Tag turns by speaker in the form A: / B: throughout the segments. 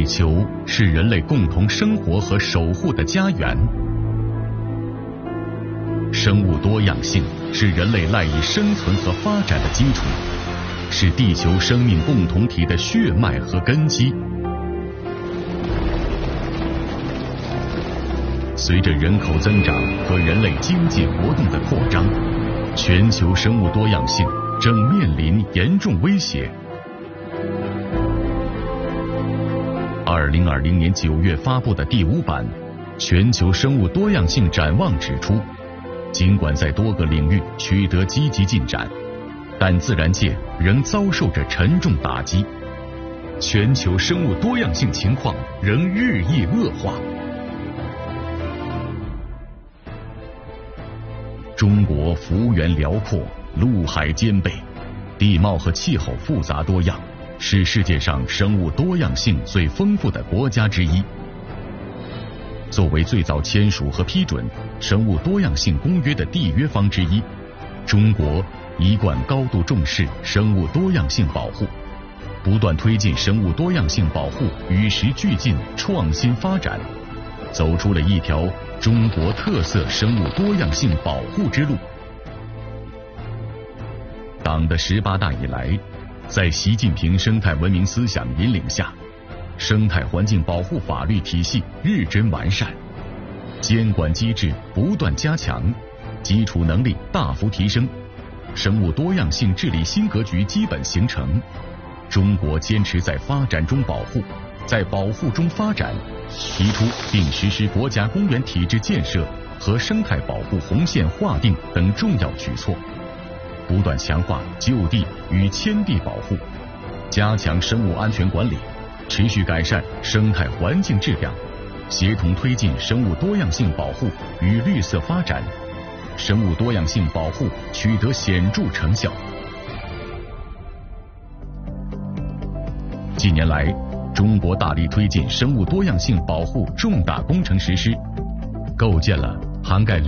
A: 球是人类共同生活和守护的家园，生物多样性是人类赖以生存和发展的基础，是地球生命共同体的血脉和根基。随着人口增长和人类经济活动的扩张，全球生物多样性正面临严重威胁。2020年9月发布的第5版《全球生物多样性展望》指出，尽管在多个领域取得积极进展，但自然界仍遭受着沉重打击，全球生物多样性情况仍日益恶化。中国幅员辽阔，陆海兼备，地貌和气候复杂多样，是世界上生物多样性最丰富的国家之一。作为最早签署和批准生物多样性公约的缔约方之一，中国一贯高度重视生物多样性保护，不断推进生物多样性保护与时俱进、创新发展，走出了一条中国特色生物多样性保护之路。党的18大以来，在习近平生态文明思想引领下，生态环境保护法律体系日臻完善，监管机制不断加强，基础能力大幅提升，生物多样性治理新格局基本形成。中国坚持在发展中保护，在保护中发展，提出并实施国家公园体制建设和生态保护红线划定等重要举措，不断强化就地与迁地保护，加强生物安全管理，持续改善生态环境质量，协同推进生物多样性保护与绿色发展，生物多样性保护取得显著成效。近年来，中国大力推进生物多样性保护重大工程实施，构建了涵盖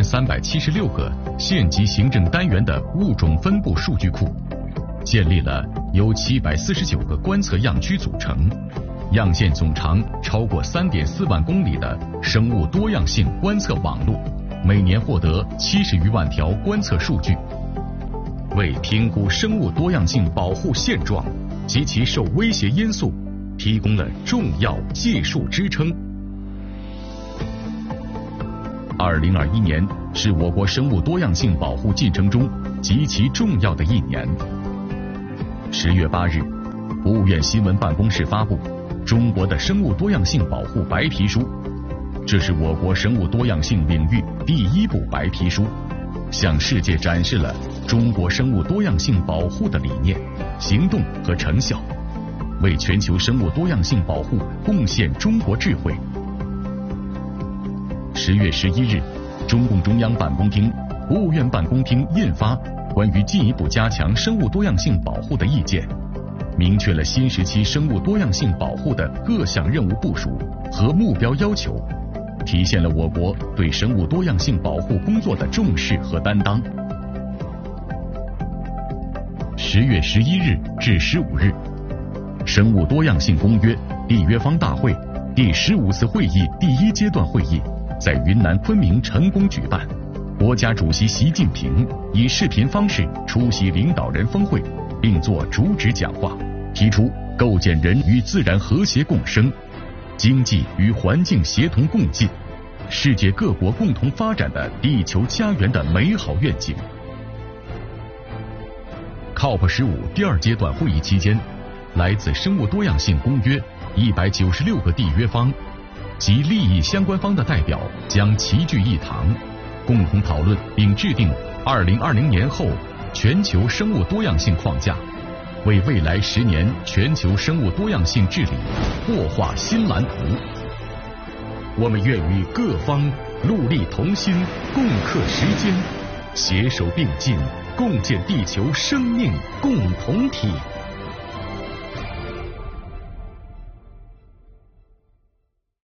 A: 2376个县级行政单元的物种分布数据库，建立了由749个观测样区组成、样线总长超过3.4万公里的生物多样性观测网络，每年获得70余万条观测数据，为评估生物多样性保护现状及其受威胁因素提供了重要技术支撑。2021年是我国生物多样性保护进程中极其重要的一年。10月8日，国务院新闻办公室发布《中国的生物多样性保护白皮书》，这是我国生物多样性领域第一部白皮书，向世界展示了中国生物多样性保护的理念、行动和成效，为全球生物多样性保护贡献中国智慧。10月11日，中共中央办公厅、国务院办公厅印发关于进一步加强生物多样性保护的意见，明确了新时期生物多样性保护的各项任务部署和目标要求，体现了我国对生物多样性保护工作的重视和担当。10月11日至15日，生物多样性公约缔约方大会第15次会议第1阶段会议在云南昆明成功举办，国家主席习近平以视频方式出席领导人峰会，并作主旨讲话，提出构建人与自然和谐共生、经济与环境协同共进、世界各国共同发展的地球家园的美好愿景。COP15 第2阶段会议期间，来自生物多样性公约196个缔约方及利益相关方的代表将齐聚一堂，共同讨论并制定2020年后全球生物多样性框架，为未来10年全球生物多样性治理擘画新蓝图。我们愿与各方戮力同心，共克时艰，携手并进，共建地球生命共同体。